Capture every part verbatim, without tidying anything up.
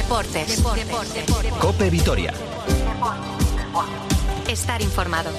Deportes. Deportes. Deportes. COPE Vitoria. Estar informado.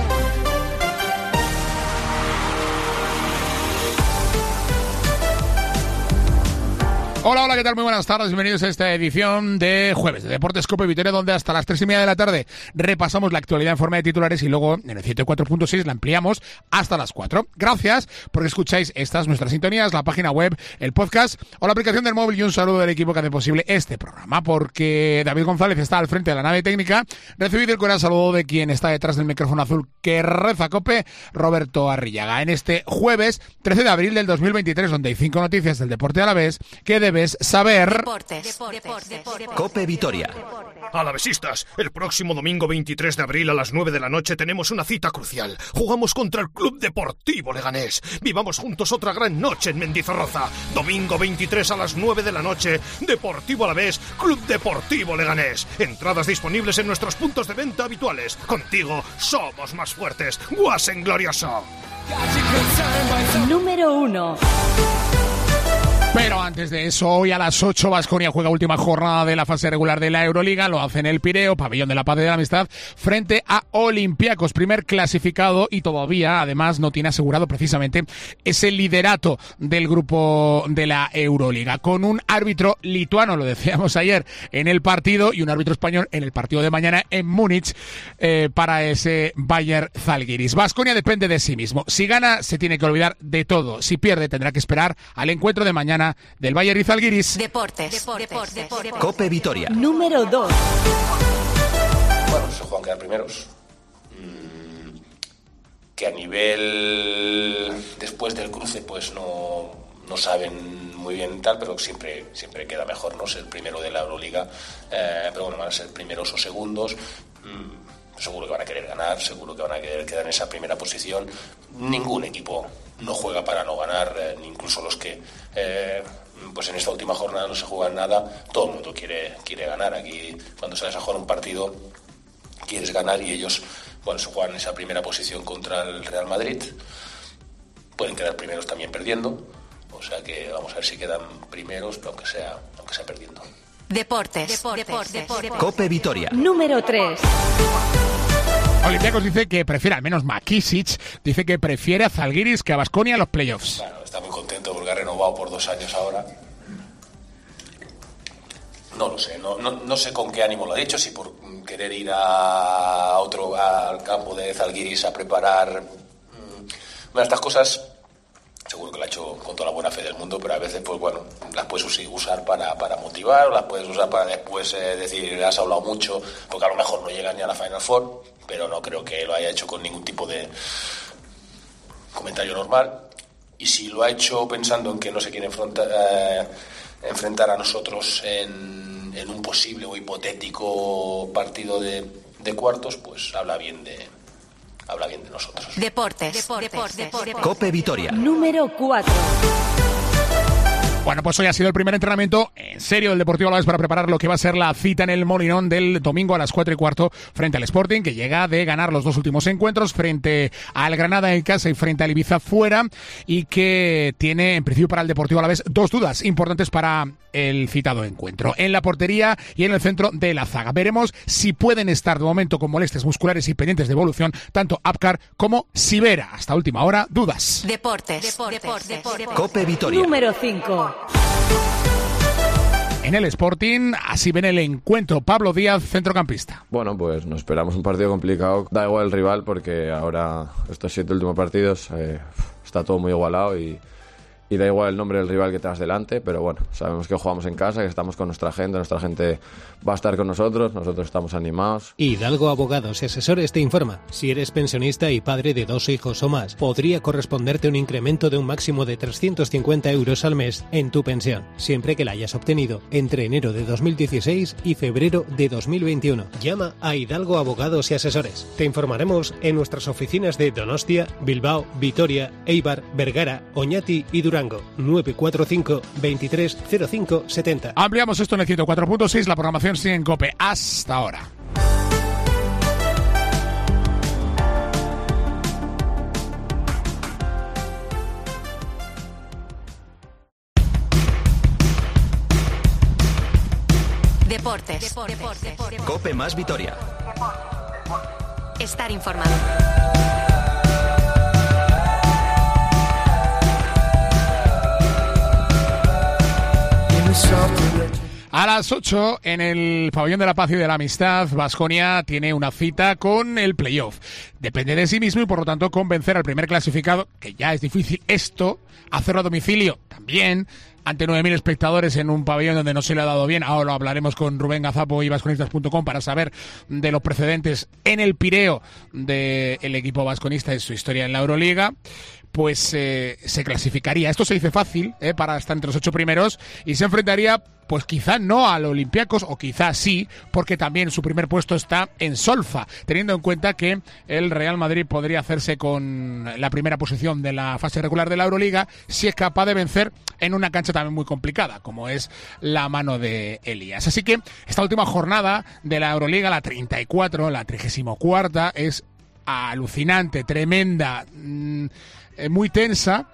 Hola, hola, ¿qué tal? Muy buenas tardes, bienvenidos a esta edición de jueves de Deportes COPE Vitoria, donde hasta las tres y media de la tarde repasamos la actualidad en forma de titulares y luego en el ciento cuatro punto seis la ampliamos hasta las cuatro. Gracias porque escucháis estas nuestras sintonías, la página web, el podcast o la aplicación del móvil, y un saludo del equipo que hace posible este programa, porque David González está al frente de la nave técnica. Recibid el cordial saludo de quien está detrás del micrófono azul que reza COPE, Roberto Arrillaga, en este jueves trece de abril del dos mil veintitrés, donde hay cinco noticias del deporte alavés que debes saber. Deportes. Deportes. Deportes. COPE Vitoria. Alavesistas, el próximo domingo veintitrés de abril a las nueve de la noche tenemos una cita crucial. Jugamos contra el Club Deportivo Leganés. Vivamos juntos otra gran noche en Mendizorroza. Domingo veintitrés a las nueve de la noche. Deportivo Alavés, Club Deportivo Leganés. Entradas disponibles en nuestros puntos de venta habituales. Contigo somos más fuertes. ¡Guasen glorioso! Número uno. Pero antes de eso, hoy a las ocho Baskonia juega última jornada de la fase regular de la Euroliga, lo hace en el Pireo, Pabellón de la Paz y de la Amistad, frente a Olympiacos, primer clasificado, y todavía además no tiene asegurado precisamente ese liderato del grupo de la Euroliga, con un árbitro lituano, lo decíamos ayer, en el partido, y un árbitro español en el partido de mañana en Múnich eh, para ese Bayer Zalgiris. Baskonia depende de sí mismo, si gana se tiene que olvidar de todo, si pierde tendrá que esperar al encuentro de mañana del Bayer y Zalgiris. Deportes. Deportes. Deportes. Deportes. COPE Vitoria. Número dos. Bueno, se juegan quedar primeros. Mm, que a nivel después del cruce pues no, no saben muy bien tal, pero siempre siempre queda mejor no ser primero de la Euroliga. Eh, pero bueno, van a ser primeros o segundos. Mm, seguro que van a querer ganar, seguro que van a querer quedar en esa primera posición. Ningún equipo no juega para no ganar, eh, incluso los que eh, pues en esta última jornada no se juegan nada, todo el mundo quiere, quiere ganar. Aquí cuando sales a jugar un partido quieres ganar, y ellos bueno, se juegan en esa primera posición contra el Real Madrid, pueden quedar primeros también perdiendo, o sea que vamos a ver si quedan primeros, aunque sea, aunque sea perdiendo. Deportes. Deportes. Deportes. Deportes. COPE Vitoria. Número tres. Olympiacos dice que prefiere, al menos Makisic, dice que prefiere a Zalgiris que a Baskonia en los playoffs. Bueno, está muy contento porque ha renovado por dos años ahora. No lo sé, no, no, no sé con qué ánimo lo ha dicho, si por querer ir a otro al campo de Zalgiris a preparar. Bueno, estas cosas seguro que lo ha hecho con toda la buena fe del mundo, pero a veces pues bueno, las puedes usar para, para motivar, o las puedes usar para después eh, decir, has hablado mucho, porque a lo mejor no llegan ni a la Final Four, pero no creo que lo haya hecho con ningún tipo de comentario normal. Y si lo ha hecho pensando en que no se quiere enfrentar, eh, enfrentar a nosotros en, en un posible o hipotético partido de, de cuartos, pues habla bien de habla bien de nosotros. Deportes. Deportes. Deportes. Deportes. COPE Vitoria. Número cuatro. Bueno, pues hoy ha sido el primer entrenamiento en serio del Deportivo Alavés para preparar lo que va a ser la cita en el Molinón del domingo a las cuatro y cuarto frente al Sporting, que llega de ganar los dos últimos encuentros frente al Granada en casa y frente al Ibiza fuera, y que tiene en principio para el Deportivo Alavés dos dudas importantes para el citado encuentro, en la portería y en el centro de la zaga. Veremos si pueden estar de momento con molestias musculares y pendientes de evolución tanto Apcar como Sivera. Hasta última hora, dudas. Deportes. Deportes. Deportes. Deportes. COPE Vitoria. Número cinco. En el Sporting, así ven el encuentro. Pablo Díaz, centrocampista. Bueno, pues nos esperamos un partido complicado. Da igual el rival porque ahora estos siete últimos partidos eh, está todo muy igualado y, y da igual el nombre del rival que tengas delante, pero bueno, sabemos que jugamos en casa, que estamos con nuestra gente, nuestra gente va a estar con nosotros, nosotros estamos animados. Hidalgo Abogados y Asesores te informa. Si eres pensionista y padre de dos hijos o más, podría corresponderte un incremento de un máximo de trescientos cincuenta euros al mes en tu pensión, siempre que la hayas obtenido entre enero de dos mil dieciséis y febrero de dos mil veintiuno. Llama a Hidalgo Abogados y Asesores. Te informaremos en nuestras oficinas de Donostia, Bilbao, Vitoria, Eibar, Vergara, Oñati y Durango. nueve cuatro cinco, veintitrés cero cinco setenta. Ampliamos esto en el ciento cuatro punto seis, la programación sigue en COPE hasta ahora. Deportes. Deportes. Cope más Vitoria. Estar informado. A las ocho, en el Pabellón de la Paz y de la Amistad, Baskonia tiene una cita con el playoff. Depende de sí mismo y, por lo tanto, convencer al primer clasificado, que ya es difícil esto, hacerlo a domicilio también, ante nueve mil espectadores en un pabellón donde no se le ha dado bien. Ahora lo hablaremos con Rubén Gazapo y vasconistas punto com para saber de los precedentes en el Pireo del equipo vasconista y su historia en la Euroliga. Pues eh, se clasificaría. Esto se dice fácil, eh, para estar entre los ocho primeros, y se enfrentaría, pues quizá no al Olympiacos, o quizá sí, porque también su primer puesto está en solfa, teniendo en cuenta que el Real Madrid podría hacerse con la primera posición de la fase regular de la Euroliga si es capaz de vencer en una cancha también muy complicada, como es la mano de Elías. Así que esta última jornada de la Euroliga, la treinta y cuatro, la trigésima cuarta, es alucinante, tremenda, mmm, muy tensa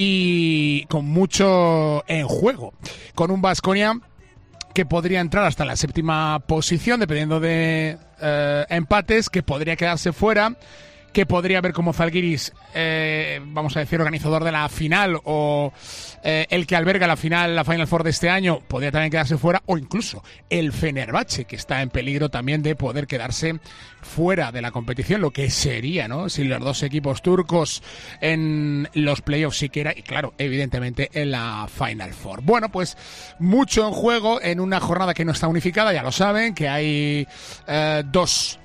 y con mucho en juego, con un Baskonia que podría entrar hasta la séptima posición dependiendo de eh, empates, que podría quedarse fuera, que podría ver como Zalgiris, eh, vamos a decir, organizador de la final, o eh, el que alberga la final, la Final Four de este año, podría también quedarse fuera, o incluso el Fenerbahce, que está en peligro también de poder quedarse fuera de la competición, lo que sería, ¿no?, si los dos equipos turcos en los playoffs siquiera, y claro, evidentemente en la Final Four. Bueno, pues mucho en juego en una jornada que no está unificada, ya lo saben, que hay eh, dos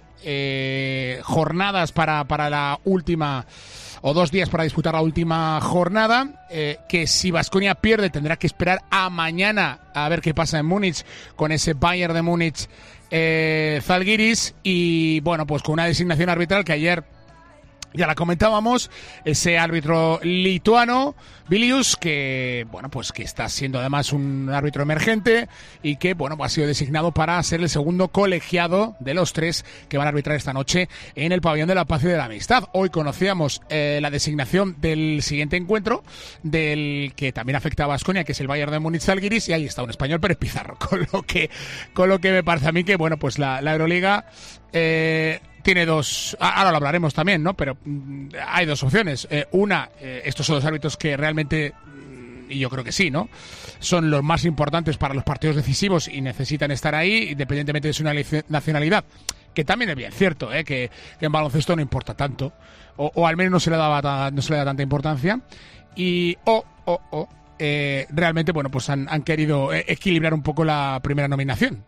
Eh, jornadas para, para la última, o dos días para disputar la última jornada, eh, que si Baskonia pierde tendrá que esperar a mañana a ver qué pasa en Múnich con ese Bayern de Múnich eh, Zalgiris, y bueno, pues con una designación arbitral que ayer ya la comentábamos, ese árbitro lituano, Vilius, que bueno, pues que está siendo además un árbitro emergente y que bueno, ha sido designado para ser el segundo colegiado de los tres que van a arbitrar esta noche en el Pabellón de la Paz y de la Amistad. Hoy conocíamos eh, la designación del siguiente encuentro, del que también afecta a Baskonia, que es el Bayern de Múnich Zalgiris, y ahí está un español, Pérez Pizarro, con lo que con lo que me parece a mí que bueno, pues la, la Euroliga eh, tiene dos, ahora lo hablaremos también, ¿no? Pero mm, hay dos opciones. Eh, una, eh, estos son los árbitros que realmente, mm, y yo creo que sí, ¿no?, son los más importantes para los partidos decisivos y necesitan estar ahí, independientemente de su nacionalidad. Que también es bien cierto, ¿eh?, que, que en baloncesto no importa tanto, o, o al menos no se le daba ta, no se le da tanta importancia. Y o, o, o eh, realmente, bueno, pues han, han querido equilibrar un poco la primera nominación.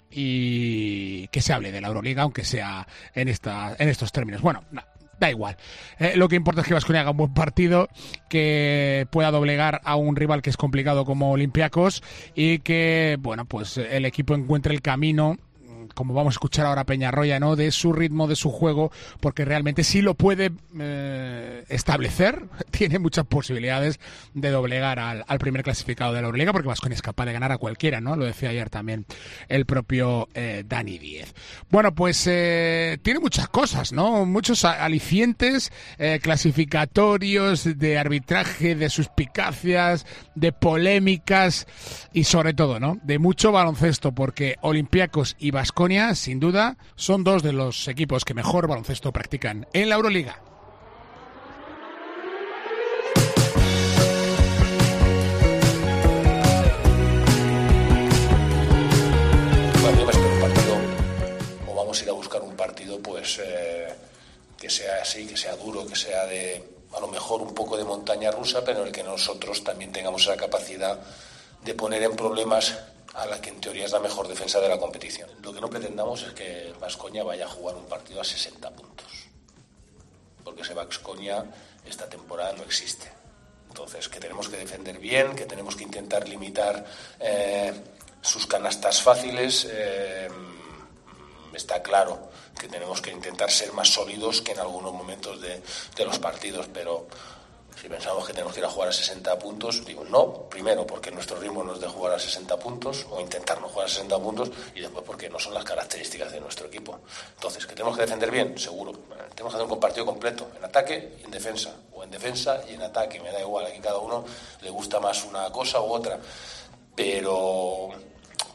Y que se hable de la Euroliga, aunque sea en esta en estos términos. Bueno, no, da igual. Eh, lo que importa es que Baskonia haga un buen partido, que pueda doblegar a un rival que es complicado como Olympiacos, y que, bueno, pues el equipo encuentre el camino, como vamos a escuchar ahora a Peñarroya, ¿no?, de su ritmo, de su juego, porque realmente sí lo puede eh, establecer, tiene muchas posibilidades de doblegar al, al primer clasificado de la Euroliga, porque Baskonia es capaz de ganar a cualquiera, ¿no? Lo decía ayer también el propio eh, Dani Díez. Bueno, pues eh, tiene muchas cosas, ¿no? Muchos alicientes eh, clasificatorios, de arbitraje, de suspicacias, de polémicas y sobre todo, ¿no?, de mucho baloncesto, porque Olympiacos y Baskonia, sin duda, son dos de los equipos que mejor baloncesto practican en la Euroliga. Bueno, yo me espero un partido, o vamos a ir a buscar un partido, pues eh, que sea así, que sea duro, que sea de, a lo mejor un poco de montaña rusa, pero en el que nosotros también tengamos la capacidad de poner en problemas a la que en teoría es la mejor defensa de la competición. Lo que no pretendamos es que Baskonia vaya a jugar un partido a sesenta puntos, porque ese Baskonia esta temporada no existe. Entonces, que tenemos que defender bien, que tenemos que intentar limitar eh, sus canastas fáciles. Eh, está claro que tenemos que intentar ser más sólidos que en algunos momentos de, de los partidos, pero si pensamos que tenemos que ir a jugar a sesenta puntos, digo no, primero porque nuestro ritmo no es de jugar a sesenta puntos, o intentar no jugar a sesenta puntos, y después porque no son las características de nuestro equipo. Entonces, ¿que tenemos que defender bien? Seguro. Tenemos que hacer un partido completo, en ataque y en defensa, o en defensa y en ataque, me da igual, aquí cada uno le gusta más una cosa u otra, pero...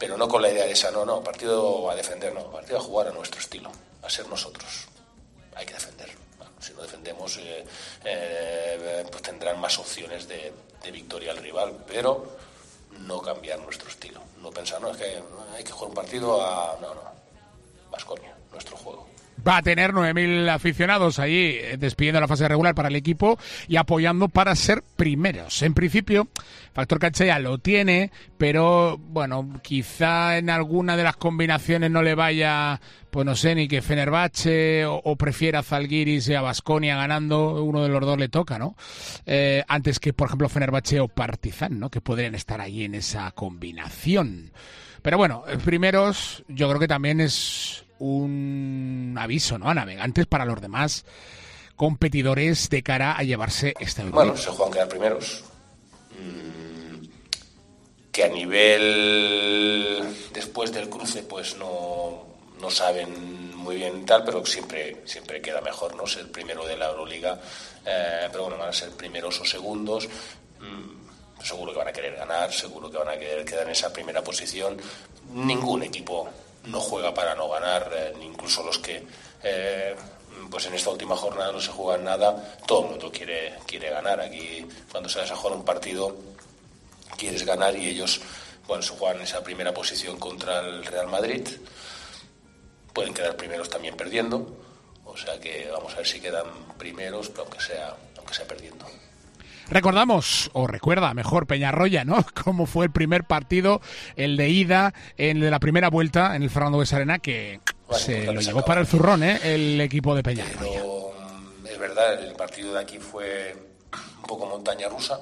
pero no con la idea de esa, no, no, partido a defender, no, partido a jugar a nuestro estilo, a ser nosotros. Hay que defender. Bueno, si no defendemos, eh, eh, pues tendrán más opciones de, de victoria al rival, pero no cambiar nuestro estilo. No pensar, no, es que hay que jugar un partido a... No, no, Baskonia, nuestro juego. Va a tener nueve mil aficionados allí despidiendo la fase regular para el equipo y apoyando para ser primeros. En principio, factor cancha ya lo tiene, pero bueno, quizá en alguna de las combinaciones no le vaya, pues no sé, ni que Fenerbahce o, o prefiera a Zalgiris y a Baskonia ganando, uno de los dos le toca, ¿no? Eh, antes que, por ejemplo, Fenerbahce o Partizan, ¿no? Que podrían estar ahí en esa combinación. Pero bueno, primeros, yo creo que también es un aviso, ¿no?, a navegantes para los demás competidores de cara a llevarse esta Euroliga. Bueno, se juegan quedar primeros. Mm, que a nivel después del cruce, pues no, no saben muy bien tal, pero siempre, siempre queda mejor, ¿no?, ser primero de la Euroliga. Eh, pero bueno, van a ser primeros o segundos. Mm, seguro que van a querer ganar, seguro que van a querer quedar en esa primera posición. Ningún equipo no juega para no ganar, eh, incluso los que eh, pues en esta última jornada no se juegan nada, todo el mundo quiere, quiere ganar. Aquí cuando sales a jugar un partido quieres ganar y ellos, bueno, se juegan en esa primera posición contra el Real Madrid, pueden quedar primeros también perdiendo, o sea que vamos a ver si quedan primeros, pero aunque sea, aunque sea perdiendo. Recordamos, o recuerda mejor Peñarroya, ¿no?, cómo fue el primer partido, el de ida, el de la primera vuelta en el Fernando Buesa Arena, que bueno, se lo llevó para el zurrón, ¿eh?, el equipo de Peñarroya. Pero es verdad, el partido de aquí fue un poco montaña rusa.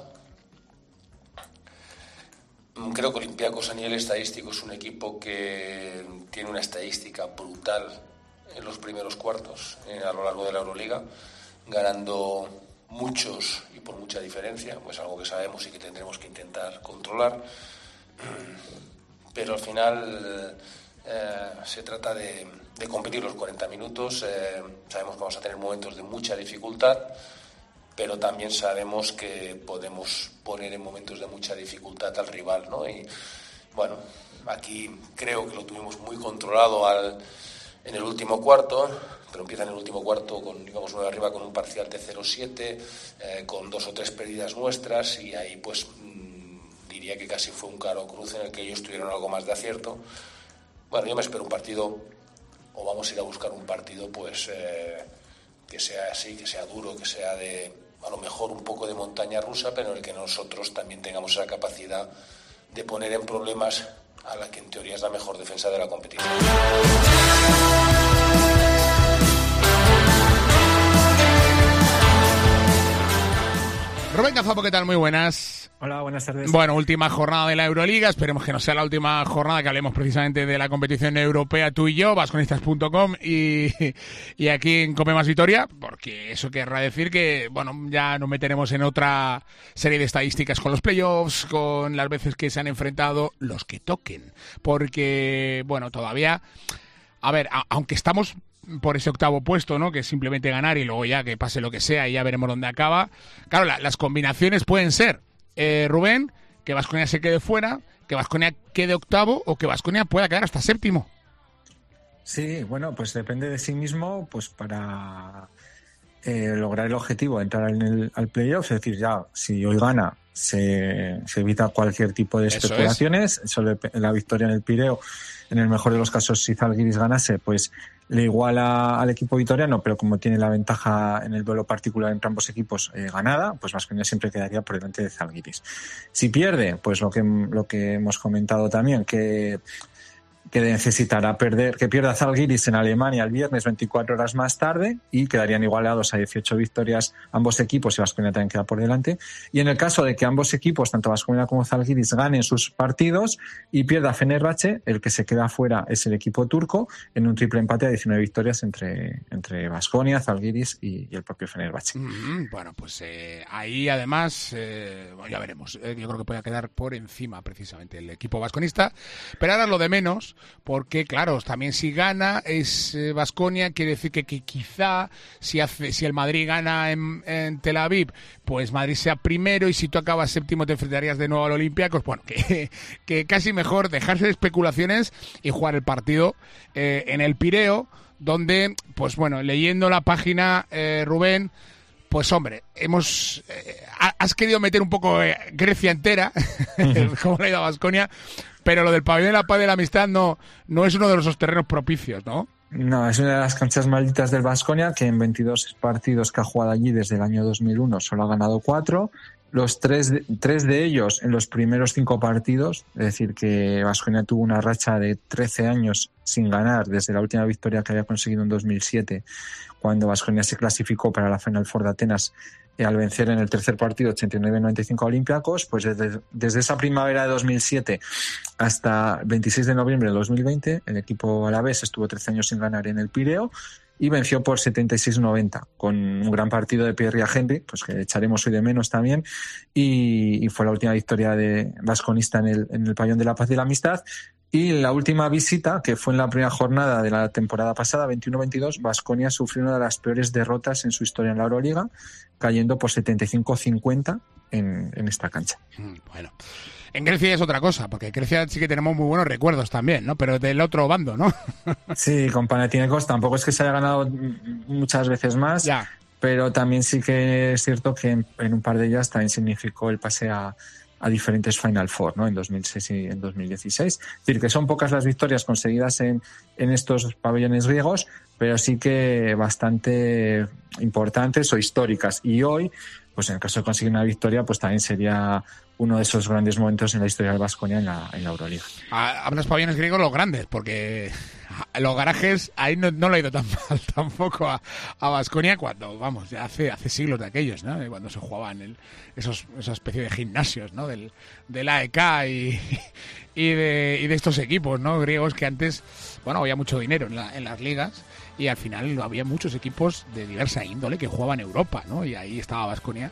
Creo que Olympiacos a nivel estadístico es un equipo que tiene una estadística brutal en los primeros cuartos eh, a lo largo de la Euroliga, ganando muchos y por mucha diferencia, pues algo que sabemos y que tendremos que intentar controlar, pero al final eh, se trata de, de competir los cuarenta minutos. Eh, sabemos que vamos a tener momentos de mucha dificultad, pero también sabemos que podemos poner en momentos de mucha dificultad al rival, ¿no? Y bueno, aquí creo que lo tuvimos muy controlado al en el último cuarto, pero empieza en el último cuarto con, digamos, nueve arriba con un parcial de cero siete, eh, con dos o tres pérdidas nuestras, y ahí pues mmm, diría que casi fue un claro cruce en el que ellos tuvieron algo más de acierto. Bueno, yo me espero un partido, o vamos a ir a buscar un partido pues eh, que sea así, que sea duro, que sea de, a lo mejor un poco de montaña rusa, pero en el que nosotros también tengamos esa capacidad de poner en problemas a la que en teoría es la mejor defensa de la competición. Rubén Gazapo, ¿qué tal? Muy buenas. Hola, buenas tardes. Bueno, última jornada de la Euroliga. Esperemos que no sea la última jornada, que hablemos precisamente de la competición europea tú y yo, baskonistas punto com y, y aquí en Come Más Vitoria, porque eso querrá decir que, bueno, ya nos meteremos en otra serie de estadísticas con los playoffs, con las veces que se han enfrentado los que toquen. Porque, bueno, todavía, a ver, a, aunque estamos por ese octavo puesto, ¿no?, que es simplemente ganar y luego ya que pase lo que sea y ya veremos dónde acaba. Claro, la, las combinaciones pueden ser, eh, Rubén, que Baskonia se quede fuera, que Baskonia quede octavo o que Baskonia pueda quedar hasta séptimo. Sí, bueno, pues depende de sí mismo, pues para eh, lograr el objetivo, entrar en el, al playoff, es decir, ya si hoy gana, se, se evita cualquier tipo de especulaciones. Eso es. Sobre la victoria en el Pireo, en el mejor de los casos, si Zalgiris ganase, pues le iguala al equipo vitoriano, pero como tiene la ventaja en el duelo particular entre ambos equipos eh, ganada, pues Baskonia siempre quedaría por delante de Zalgiris. Si pierde, pues lo que, lo que hemos comentado también, que que necesitará perder, que pierda Zalgiris en Alemania el viernes veinticuatro horas más tarde y quedarían igualados a dieciocho victorias ambos equipos y Baskonia también queda por delante. Y en el caso de que ambos equipos, tanto Baskonia como Zalgiris, ganen sus partidos y pierda Fenerbahce, el que se queda fuera es el equipo turco en un triple empate a diecinueve victorias entre entre Baskonia, Zalgiris y, y el propio Fenerbahce. Mm-hmm. Bueno, pues eh, ahí además eh, bueno, ya veremos. Eh, yo creo que puede quedar por encima precisamente el equipo basconista, pero ahora lo de menos, porque claro, también si gana es Baskonia, eh, quiere decir que, que quizá si hace si el Madrid gana en, en Tel Aviv, pues Madrid sea primero, y si tú acabas séptimo te enfrentarías de nuevo al Olympiacos. Bueno, que, que casi mejor dejarse de especulaciones y jugar el partido eh, en el Pireo, donde, pues bueno, leyendo la página, eh, Rubén, pues hombre, hemos eh, has querido meter un poco eh, Grecia entera, como le ha ido a Baskonia, pero lo del pabellón de la paz y de la amistad no, no es uno de esos terrenos propicios, ¿no? No, es una de las canchas malditas del Baskonia, que en veintidós partidos que ha jugado allí desde el año dos mil uno solo ha ganado cuatro. Los tres de, tres de ellos en los primeros cinco partidos, es decir, que Baskonia tuvo una racha de trece años sin ganar desde la última victoria que había conseguido en dos mil siete, cuando Baskonia se clasificó para la Final Four de Atenas eh, al vencer en el tercer partido ochenta y nueve a noventa y cinco a Olympiacos. Pues desde, desde esa primavera de dos mil siete hasta el veintiséis de noviembre de dos mil veinte, el equipo alavés estuvo trece años sin ganar en el Pireo y venció por setenta y seis a noventa, con un gran partido de Pierre Henry, pues que echaremos hoy de menos también, y, y fue la última victoria de vasconista en el, en el pabellón de la paz y la amistad. Y la última visita, que fue en la primera jornada de la temporada pasada, veintiuno veintidós, Baskonia sufrió una de las peores derrotas en su historia en la Euroliga, cayendo por setenta y cinco a cincuenta en, en esta cancha. Bueno, en Grecia es otra cosa, porque en Grecia sí que tenemos muy buenos recuerdos también, ¿no? Pero del otro bando, ¿no? Sí, con Panathinaikos tampoco es que se haya ganado muchas veces más, ya. Pero también sí que es cierto que en, en un par de ellas también significó el pase a a diferentes Final Four, ¿no? En dos mil seis y en dos mil dieciséis. Es decir, que son pocas las victorias conseguidas en, en estos pabellones griegos, pero sí que bastante importantes o históricas. Y hoy, pues en el caso de conseguir una victoria, pues también sería uno de esos grandes momentos en la historia del Baskonia en la, en la Euroliga. Hablas pabellones griegos los grandes, porque los garajes ahí no, no le ha ido tan mal tampoco a Baskonia cuando, vamos, ya hace, hace siglos de aquellos, ¿no? Cuando se jugaban el, esos, esa especie de gimnasios, ¿no? Del, del A E K y, y, de, y de estos equipos, ¿no? Griegos que antes, bueno, había mucho dinero en, la, en las ligas y al final había muchos equipos de diversa índole que jugaban en Europa, ¿no? Y ahí estaba Baskonia.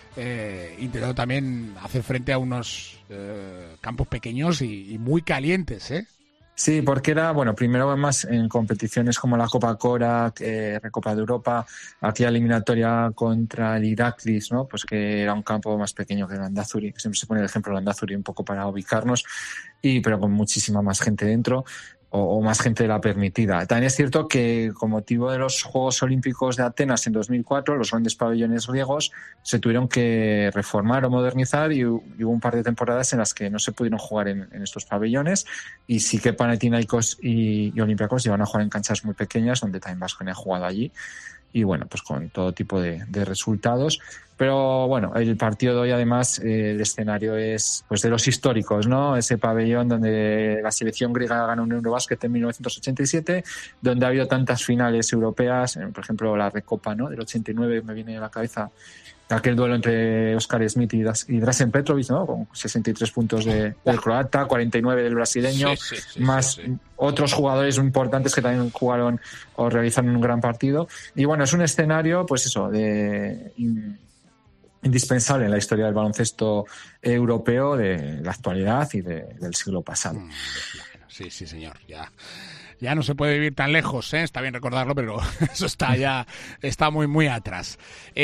Eh, intentando también hacer frente a unos eh, campos pequeños y, y muy calientes, ¿eh? Sí, porque era, bueno, primero además en competiciones como la Copa Cora, eh, Recopa de Europa, aquella eliminatoria contra el Iraklis, ¿no? Pues que era un campo más pequeño que el Landázuri, que siempre se pone el ejemplo del Landázuri un poco para ubicarnos, y pero con muchísima más gente dentro. O, o más gente de la permitida. También es cierto que con motivo de los Juegos Olímpicos de Atenas en dos mil cuatro, los grandes pabellones griegos se tuvieron que reformar o modernizar y, y hubo un par de temporadas en las que no se pudieron jugar en, en estos pabellones, y sí que Panathinaikos y, y Olympiacos iban a jugar en canchas muy pequeñas, donde también Baskonia ha jugado allí, y bueno, pues con todo tipo de, de resultados. Pero bueno, el partido de hoy además, eh, el escenario es pues de los históricos, ¿no? Ese pabellón donde la selección griega ganó un Eurobásquet en mil novecientos ochenta y siete, donde ha habido tantas finales europeas, por ejemplo la Recopa, ¿no? Del ochenta y nueve me viene a la cabeza aquel duelo entre Oscar Smith y, Das, y Drazen Petrovic, ¿no? Con sesenta y tres puntos de, del croata, cuarenta y nueve del brasileño, sí, sí, sí, más sí, sí. otros jugadores importantes que también jugaron o realizaron un gran partido. Y bueno, es un escenario, pues eso, de indispensable en la historia del baloncesto europeo de la actualidad y de, del siglo pasado. Mm, bueno, sí, sí, señor, ya. Ya no se puede vivir tan lejos, ¿eh? Está bien recordarlo, pero eso está ya está muy, muy atrás.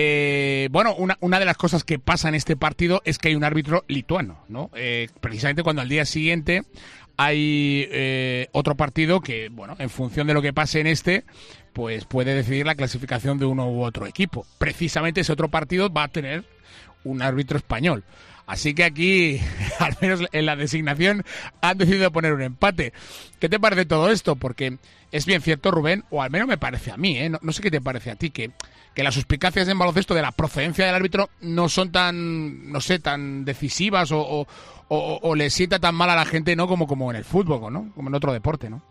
Eh, bueno, una, una de las cosas que pasa en este partido es que hay un árbitro lituano, ¿no? Eh, precisamente cuando al día siguiente hay eh, otro partido que, bueno, en función de lo que pase en este, pues puede decidir la clasificación de uno u otro equipo. Precisamente ese otro partido va a tener un árbitro español. Así que aquí, al menos en la designación, han decidido poner un empate. ¿Qué te parece todo esto? Porque es bien cierto, Rubén, o al menos me parece a mí, ¿eh? no, no sé qué te parece a ti, que, que las suspicacias en baloncesto de la procedencia del árbitro no son tan, no sé, tan decisivas o, o, o, o le sienta tan mal a la gente, ¿no? Como, como en el fútbol, ¿no? Como en otro deporte, ¿no?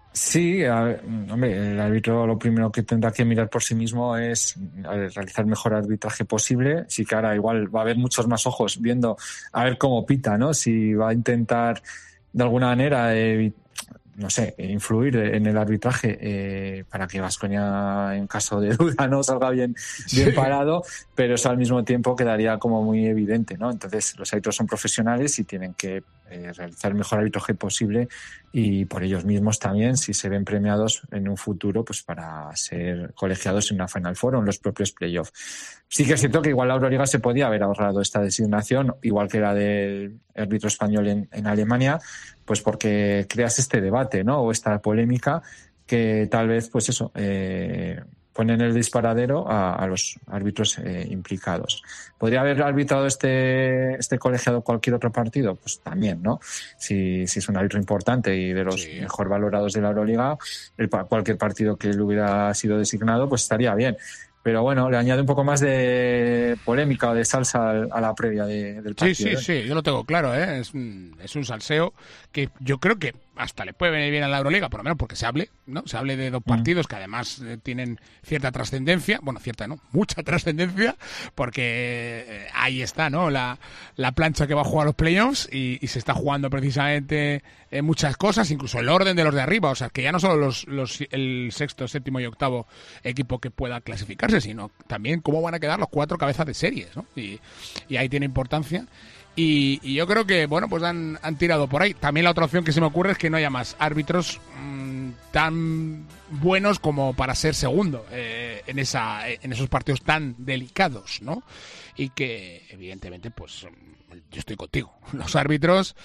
Sí, a ver, hombre, el árbitro lo primero que tendrá que mirar por sí mismo es realizar el mejor arbitraje posible. Sí que ahora igual va a haber muchos más ojos viendo a ver cómo pita, ¿no? Si va a intentar de alguna manera, eh, no sé, influir en el arbitraje eh, para que Baskonia, en caso de duda, no salga bien, bien sí. parado, pero eso al mismo tiempo quedaría como muy evidente, ¿no? Entonces los árbitros son profesionales y tienen que eh, realizar el mejor arbitraje posible y por ellos mismos también, si se ven premiados en un futuro, pues para ser colegiados en una Final Four o en los propios playoffs. Sí que es cierto que igual la Euroliga se podía haber ahorrado esta designación, igual que la del árbitro español en, en Alemania, pues porque creas este debate, ¿no? O esta polémica que tal vez, pues eso, eh, ponen el disparadero a, a los árbitros eh, implicados. ¿Podría haber arbitrado este, este colegiado cualquier otro partido? Pues también, ¿no? Si, si es un árbitro importante y de los sí. mejor valorados de la Euroliga, el, cualquier partido que le hubiera sido designado, pues estaría bien. Pero bueno, le añade un poco más de polémica o de salsa a la previa de, del partido. Sí, sí, ¿eh? sí, yo lo tengo claro, ¿eh? Es un, es un salseo que yo creo que hasta le puede venir bien a la Euroliga, por lo menos porque se hable, ¿no? Se hable de dos partidos que además eh, tienen cierta trascendencia, bueno, cierta no, mucha trascendencia, porque eh, ahí está, ¿no? La, la plancha que va a jugar los playoffs y, y se está jugando precisamente eh, muchas cosas, incluso el orden de los de arriba, o sea, que ya no solo los, los el sexto, séptimo y octavo equipo que pueda clasificarse, sino también cómo van a quedar los cuatro cabezas de series, ¿no? Y, y ahí tiene importancia. Y, y yo creo que, bueno, pues han, han tirado por ahí. También la otra opción que se me ocurre es que no haya más árbitros mmm, tan buenos como para ser segundo eh, en esa en esos partidos tan delicados, ¿no? Y que, evidentemente, pues yo estoy contigo. Los árbitros,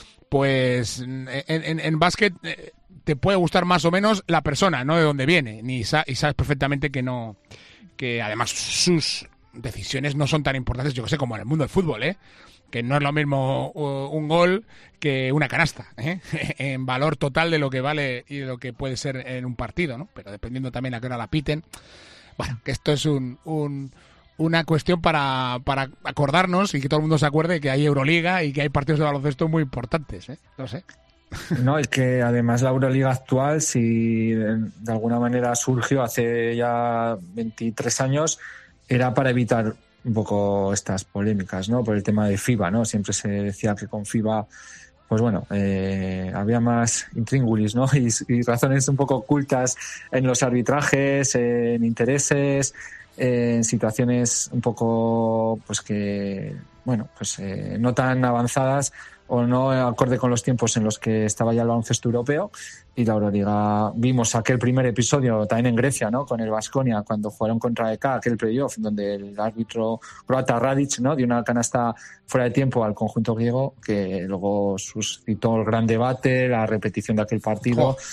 pues en, en, en básquet eh, te puede gustar más o menos la persona, no de dónde viene. Ni sa- y sabes perfectamente que no, que además sus decisiones no son tan importantes, yo que sé, como en el mundo del fútbol, ¿eh? Que no es lo mismo un gol que una canasta, ¿eh? En valor total de lo que vale y de lo que puede ser en un partido, ¿no? Pero dependiendo también a qué hora la piten. Bueno, que esto es un, un una cuestión para, para acordarnos y que todo el mundo se acuerde que hay Euroliga y que hay partidos de baloncesto muy importantes, ¿eh? No sé. No, y que además la Euroliga actual, si de alguna manera surgió hace ya veintitrés años, era para evitar un poco estas polémicas, ¿no? Por el tema de FIBA, ¿no? Siempre se decía que con FIBA, pues bueno, eh, había más intríngulis, ¿no? Y, y razones un poco ocultas en los arbitrajes, en intereses, en situaciones un poco, pues que, bueno, pues eh, no tan avanzadas o no acorde con los tiempos en los que estaba ya el baloncesto europeo. Y la Euroliga, vimos aquel primer episodio también en Grecia, ¿no? Con el Baskonia, cuando jugaron contra E K, aquel playoff, donde el árbitro croata Radic, ¿no? dio una canasta fuera de tiempo al conjunto griego, que luego suscitó el gran debate, la repetición de aquel partido. Oh.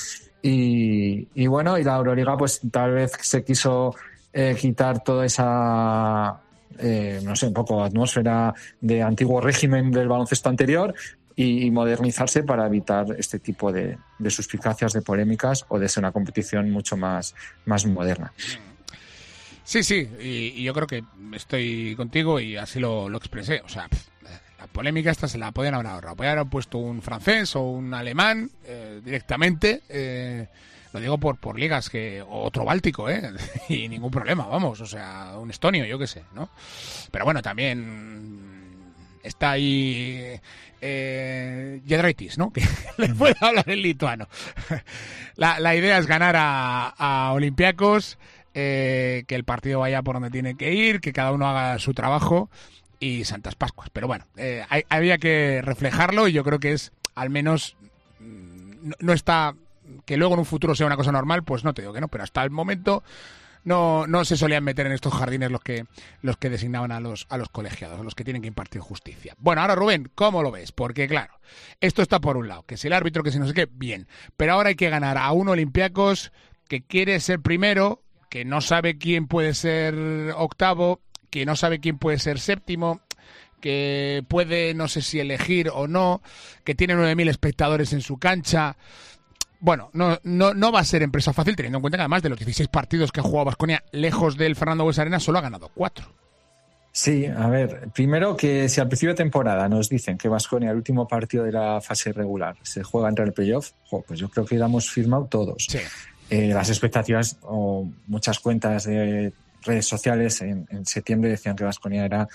Y, y bueno, y la Euroliga pues tal vez se quiso eh, quitar toda esa, eh, no sé, un poco atmósfera de antiguo régimen del baloncesto anterior y modernizarse para evitar este tipo de, de suspicacias, de polémicas o de ser una competición mucho más, más moderna. Sí, sí, y, y yo creo que estoy contigo y así lo, lo expresé. O sea, la polémica esta se la podían haber ahorrado. Podían haber puesto un francés o un alemán eh, directamente. Eh, lo digo por, por ligas que o otro báltico, ¿eh? Y ningún problema, vamos. O sea, un estonio, yo qué sé, ¿no? Pero bueno, también está ahí eh, Giedraitis, ¿no? Que le puede hablar en lituano. La, la idea es ganar a, a Olympiacos, eh, que el partido vaya por donde tiene que ir, que cada uno haga su trabajo y Santas Pascuas. Pero bueno, eh, hay, había que reflejarlo y yo creo que es, al menos, no, no está, que luego en un futuro sea una cosa normal, pues no te digo que no, pero hasta el momento no no se solían meter en estos jardines los que los que designaban a los a los colegiados, los que tienen que impartir justicia. Bueno, ahora Rubén, ¿cómo lo ves? Porque claro, esto está por un lado, que si el árbitro, que si no sé qué, bien, pero ahora hay que ganar a un Olympiacos que quiere ser primero, que no sabe quién puede ser octavo, que no sabe quién puede ser séptimo, que puede no sé si elegir o no, que tiene nueve mil espectadores en su cancha. Bueno, no, no, no va a ser empresa fácil, teniendo en cuenta que además de los dieciséis partidos que ha jugado Baskonia lejos del Fernando Buesa Arena, solo ha ganado cuatro. Sí, a ver, primero que si al principio de temporada nos dicen que Baskonia, el último partido de la fase regular, se juega entre el playoff, pues yo creo que lo hemos firmado todos. Sí. Eh, las expectativas o muchas cuentas de redes sociales en, en septiembre decían que Baskonia era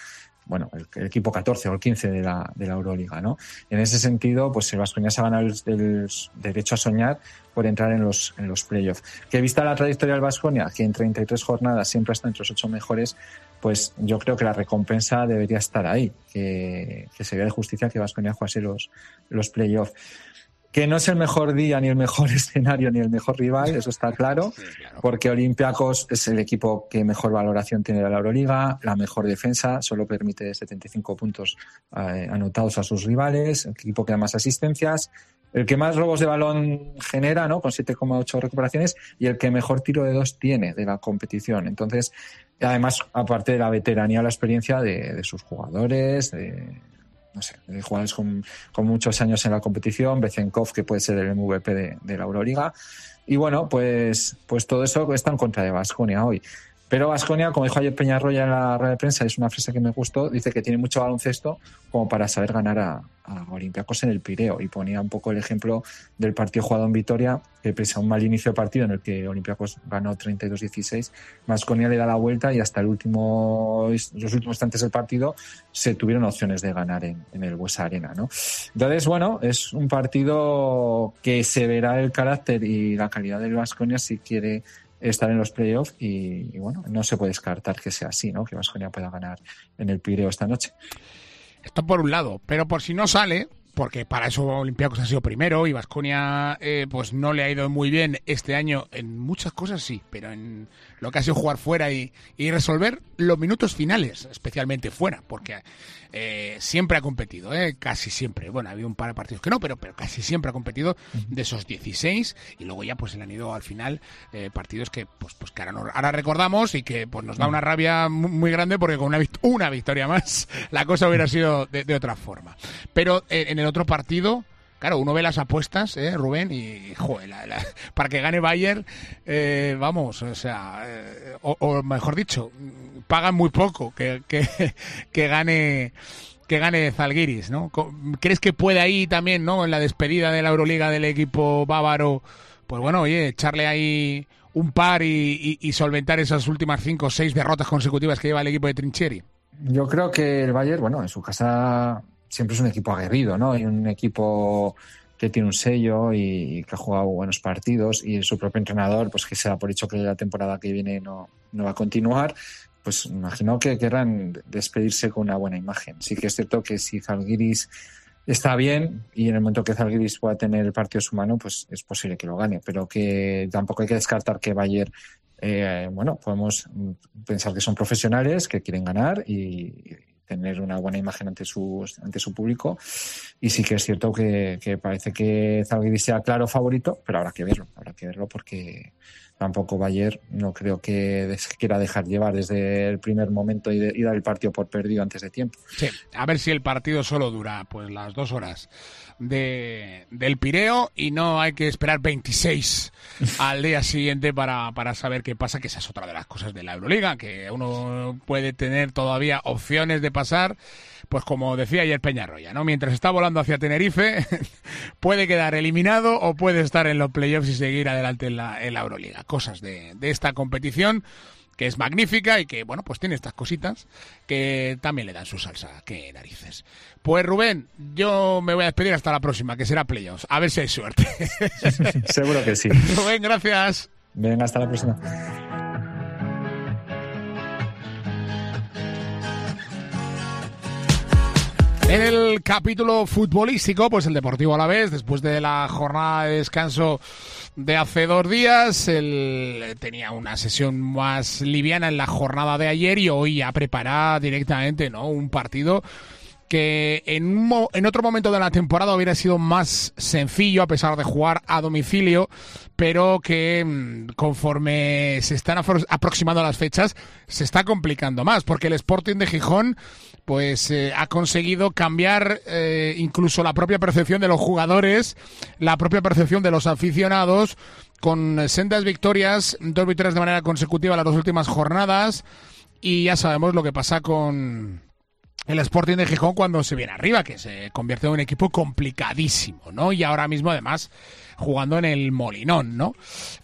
bueno, el, el equipo catorce o el quince de la, de la Euroliga, ¿no? En ese sentido, pues el Baskonia se ha ganado el, el derecho a soñar por entrar en los, en los playoffs. Que vista la trayectoria del Baskonia, que en treinta y tres jornadas siempre está entre los ocho mejores, pues yo creo que la recompensa debería estar ahí, que, que sería de justicia que Baskonia jugase los, los playoffs. Que no es el mejor día, ni el mejor escenario, ni el mejor rival, eso está claro, porque Olympiacos es el equipo que mejor valoración tiene de la Euroliga, la mejor defensa, solo permite setenta y cinco puntos eh, anotados a sus rivales, el equipo que da más asistencias, el que más robos de balón genera, ¿no? Con siete coma ocho recuperaciones, y el que mejor tiro de dos tiene de la competición. Entonces, además, aparte de la veteranía o la experiencia de, de sus jugadores, de... no sé, jugadores con, con muchos años en la competición, Bezenkov, que puede ser el M V P de, de la Euroliga. Y bueno, pues, pues todo eso está en contra de Baskonia hoy. Pero Baskonia, como dijo ayer Peñarroya en la rueda de prensa, es una frase que me gustó, dice que tiene mucho baloncesto como para saber ganar a, a Olympiacos en el Pireo, y ponía un poco el ejemplo del partido jugado en Vitoria, que pese a un mal inicio de partido en el que Olympiacos ganó treinta y dos dieciséis, Baskonia le da la vuelta y hasta el último, los últimos instantes del partido se tuvieron opciones de ganar en, en el Buesa Arena, ¿no? Entonces, bueno, es un partido que se verá el carácter y la calidad del Baskonia si quiere estar en los playoffs, y, y bueno, no se puede descartar que sea así, ¿no? Que Baskonia pueda ganar en el Pireo esta noche. Esto por un lado, pero por si no sale, porque para eso Olympiacos ha sido primero y Baskonia eh, pues no le ha ido muy bien este año en muchas cosas, sí, pero en lo que ha sido jugar fuera y, y resolver los minutos finales, especialmente fuera, porque eh, siempre ha competido, eh, casi siempre. Bueno, ha habido un par de partidos que no, pero, pero casi siempre ha competido de esos dieciséis, y luego ya pues se le han ido al final eh, partidos que pues, pues que ahora, no, ahora recordamos y que pues nos da una rabia muy, muy grande, porque con una, una victoria más la cosa hubiera sido de, de otra forma. Pero eh, en el otro partido, claro, uno ve las apuestas, ¿eh, Rubén? Y, joder, la, la, para que gane Bayern, eh, vamos, o sea, eh, o, o mejor dicho, pagan muy poco que, que, que gane que gane Zalgiris, ¿no? ¿Crees que puede ahí también, ¿no? En la despedida de la Euroliga del equipo bávaro, pues bueno, oye, echarle ahí un par y, y, y solventar esas últimas cinco o seis derrotas consecutivas que lleva el equipo de Trinchieri? Yo creo que el Bayern, bueno, en su casa siempre es un equipo aguerrido, ¿no? Y un equipo que tiene un sello y que ha jugado buenos partidos, y su propio entrenador, pues que se da por hecho que la temporada que viene no, no va a continuar, pues imagino que querrán despedirse con una buena imagen. Sí que es cierto que si Zalgiris está bien y en el momento que Zalgiris pueda tener el partido a su mano, pues es posible que lo gane, pero que tampoco hay que descartar que Bayern, eh, bueno, podemos pensar que son profesionales, que quieren ganar y tener una buena imagen ante su, ante su público, y sí que es cierto que, que parece que Zalgiris sea claro favorito, pero habrá que verlo, habrá que verlo porque tampoco Bayern no creo que quiera dejar llevar desde el primer momento y, de, y dar el partido por perdido antes de tiempo. Sí, a ver si el partido solo dura pues las dos horas de del Pireo y no hay que esperar veintiséis al día siguiente para, para saber qué pasa, que esa es otra de las cosas de la Euroliga, que uno puede tener todavía opciones de pasar, pues como decía ayer Peñarroya, ¿no? Mientras está volando hacia Tenerife, puede quedar eliminado o puede estar en los playoffs y seguir adelante en la, en la Euroliga. Cosas de, de esta competición, que es magnífica y que, bueno, pues tiene estas cositas que también le dan su salsa. ¡Qué narices! Pues Rubén, yo me voy a despedir hasta la próxima, que será playoffs. A ver si hay suerte. Seguro que sí. Rubén, gracias. Venga, hasta la próxima. En el capítulo futbolístico, pues el Deportivo Alavés, después de la jornada de descanso de hace dos días, él tenía una sesión más liviana en la jornada de ayer y hoy ya prepara directamente, ¿no?, un partido que en, un mo- en otro momento de la temporada hubiera sido más sencillo a pesar de jugar a domicilio, pero que mmm, conforme se están afro- aproximando las fechas se está complicando más, porque el Sporting de Gijón pues eh, ha conseguido cambiar eh, incluso la propia percepción de los jugadores, la propia percepción de los aficionados, con sendas victorias, dos victorias de manera consecutiva las dos últimas jornadas, y ya sabemos lo que pasa con el Sporting de Gijón cuando se viene arriba, que se convierte en un equipo complicadísimo, ¿no? Y ahora mismo, además, jugando en el Molinón, ¿no?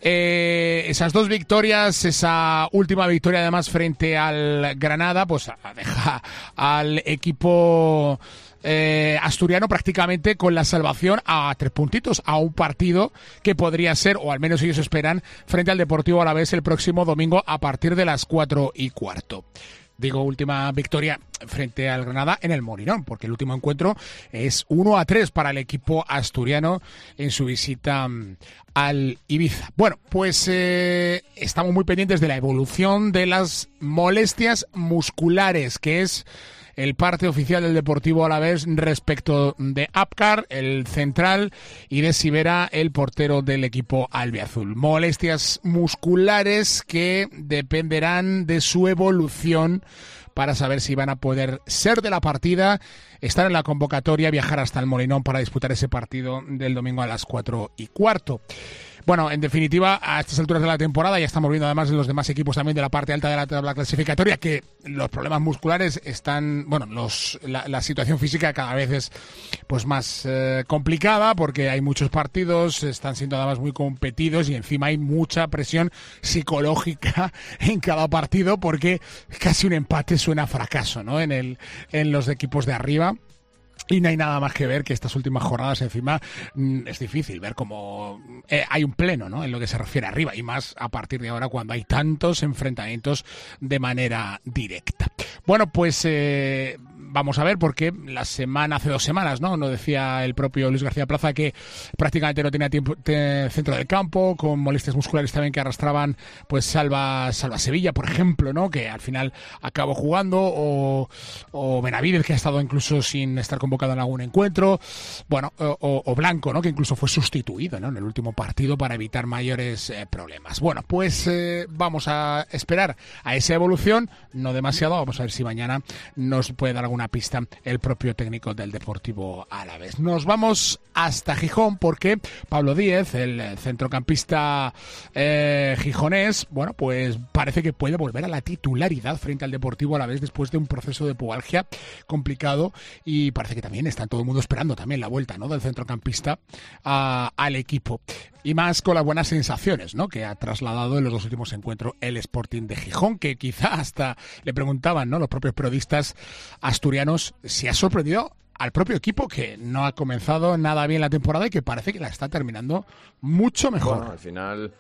Eh, esas dos victorias, esa última victoria además frente al Granada, pues deja al equipo Eh, asturiano prácticamente con la salvación a tres puntitos, a un partido que podría ser, o al menos ellos esperan, frente al Deportivo Alavés el próximo domingo a partir de las cuatro y cuarto. Digo, última victoria frente al Granada en el Molinón, porque el último encuentro es uno a tres para el equipo asturiano en su visita um, al Ibiza. Bueno, pues eh, estamos muy pendientes de la evolución de las molestias musculares, que es el parte oficial del Deportivo Alavés respecto de Apcar, el central, y de Sivera, el portero del equipo albiazul. Molestias musculares que dependerán de su evolución para saber si van a poder ser de la partida, estar en la convocatoria, viajar hasta el Molinón para disputar ese partido del domingo a las cuatro y cuarto. Bueno, en definitiva, a estas alturas de la temporada ya estamos viendo además en los demás equipos también de la parte alta de la tabla clasificatoria que los problemas musculares están, bueno, los la, la situación física cada vez es pues más eh, complicada porque hay muchos partidos, están siendo además muy competidos y encima hay mucha presión psicológica en cada partido porque casi un empate suena a fracaso, ¿no? En el en los equipos de arriba. Y no hay nada más que ver que estas últimas jornadas encima mmm, es difícil ver cómo eh, hay un pleno, ¿no? En lo que se refiere arriba y más a partir de ahora cuando hay tantos enfrentamientos de manera directa. Bueno, pues eh, vamos a ver porque la semana, hace dos semanas, ¿no? Nos decía el propio Luis García Plaza que prácticamente no tenía tiempo te, centro del campo, con molestias musculares también que arrastraban pues Salva, Salva Sevilla, por ejemplo, ¿no? Que al final acabó jugando, o, o Benavidez, que ha estado incluso sin estar convocado en algún encuentro, bueno, o, o Blanco, ¿no? Que incluso fue sustituido, ¿no? En el último partido para evitar mayores eh, problemas. Bueno, pues eh, vamos a esperar a esa evolución, no demasiado, vamos a ver si mañana nos puede dar alguna pista el propio técnico del Deportivo Alavés. Nos vamos hasta Gijón porque Pablo Díez, el centrocampista eh, gijonés, bueno, pues parece que puede volver a la titularidad frente al Deportivo Alavés después de un proceso de pubalgia complicado, y parece que también está todo el mundo esperando también la vuelta, ¿no? Del centrocampista a, al equipo. Y más con las buenas sensaciones, ¿no? Que ha trasladado en los dos últimos encuentros el Sporting de Gijón, que quizá hasta le preguntaban, ¿no? Los propios periodistas asturianos si ha sorprendido al propio equipo, que no ha comenzado nada bien la temporada y que parece que la está terminando mucho mejor. Bueno, al final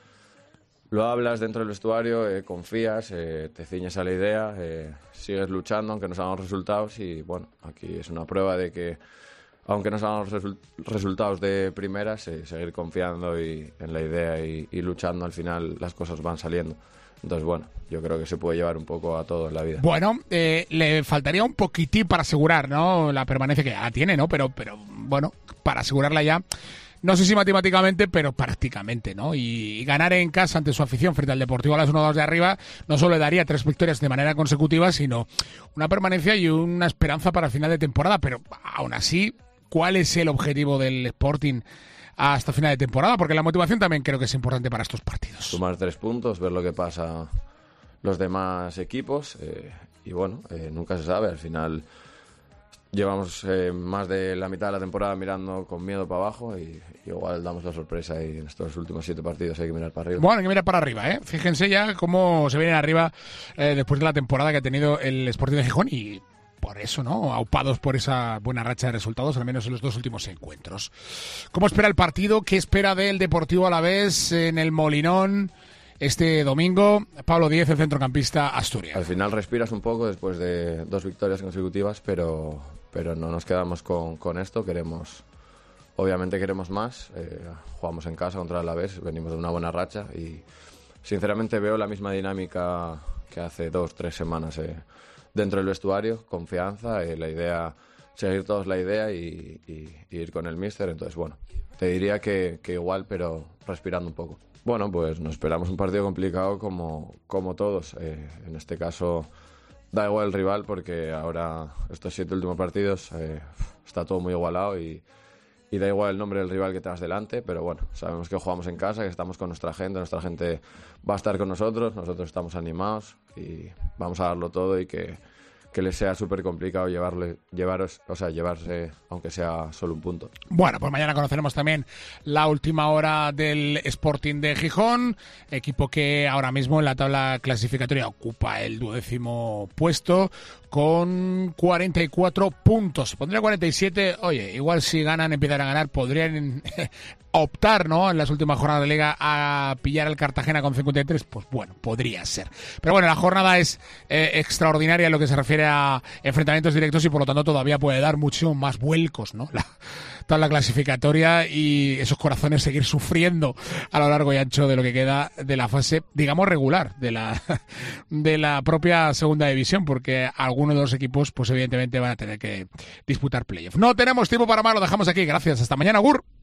lo hablas dentro del vestuario, eh, confías, eh, te ciñes a la idea, eh, sigues luchando aunque no salgan los resultados, y bueno, aquí es una prueba de que aunque no salgan los resu- resultados de primeras, eh, seguir confiando y, en la idea y, y luchando, al final las cosas van saliendo. Entonces, bueno, yo creo que se puede llevar un poco a todo en la vida. Bueno, eh, le faltaría un poquitín para asegurar, ¿no? La permanencia, que ya la tiene, ¿no? Pero, pero bueno, para asegurarla ya, no sé si matemáticamente, pero prácticamente, ¿no? Y, y ganar en casa ante su afición frente al Deportivo Alavés uno dos de arriba no solo le daría tres victorias de manera consecutiva, sino una permanencia y una esperanza para el final de temporada. Pero aún así, ¿cuál es el objetivo del Sporting hasta final de temporada? Porque la motivación también creo que es importante para estos partidos. Sumar tres puntos, ver lo que pasa los demás equipos, eh, y bueno, eh, nunca se sabe. Al final llevamos eh, más de la mitad de la temporada mirando con miedo para abajo, y, y igual damos la sorpresa, y en estos últimos siete partidos hay que mirar para arriba. Bueno, hay que mirar para arriba, ¿eh? Fíjense ya cómo se vienen arriba eh, después de la temporada que ha tenido el Sporting de Gijón, y por eso, ¿no? Aupados por esa buena racha de resultados, al menos en los dos últimos encuentros. ¿Cómo espera el partido? ¿Qué espera del Deportivo Alavés en el Molinón este domingo? Pablo Díez, el centrocampista asturiano. Al final respiras un poco después de dos victorias consecutivas, pero, pero no nos quedamos con, con esto. Queremos, obviamente queremos más. Eh, jugamos en casa contra el Alavés, venimos de una buena racha, y sinceramente veo la misma dinámica que hace dos, tres semanas, eh, dentro del vestuario, confianza, eh, la idea, seguir todos la idea y, y, y ir con el míster. Entonces, bueno, te diría que, que igual, pero respirando un poco. Bueno, pues nos esperamos un partido complicado como, como todos. Eh, en este caso da igual el rival, porque ahora estos siete últimos partidos eh, está todo muy igualado, y, y da igual el nombre del rival que tengas delante, pero bueno, sabemos que jugamos en casa, que estamos con nuestra gente, nuestra gente va a estar con nosotros, nosotros estamos animados y vamos a darlo todo, y que, que les sea súper complicado llevarle, llevaros, o sea, llevarse, aunque sea solo un punto. Bueno, pues mañana conoceremos también la última hora del Sporting de Gijón, equipo que ahora mismo en la tabla clasificatoria ocupa el duodécimo puesto con cuarenta y cuatro puntos. Pondría cuarenta y siete, oye, igual si ganan, empiezan a ganar, podrían optar, ¿no?, en las últimas jornadas de Liga a pillar al Cartagena con cincuenta y tres, pues bueno, podría ser. Pero bueno, la jornada es eh, extraordinaria en lo que se refiere a enfrentamientos directos y por lo tanto todavía puede dar mucho más vuelcos, ¿no?, la, toda la clasificatoria y esos corazones seguir sufriendo a lo largo y ancho de lo que queda de la fase, digamos, regular de la, de la propia segunda división, porque algunos de los equipos, pues evidentemente van a tener que disputar playoff. No tenemos tiempo para más, lo dejamos aquí. Gracias, hasta mañana, Gur.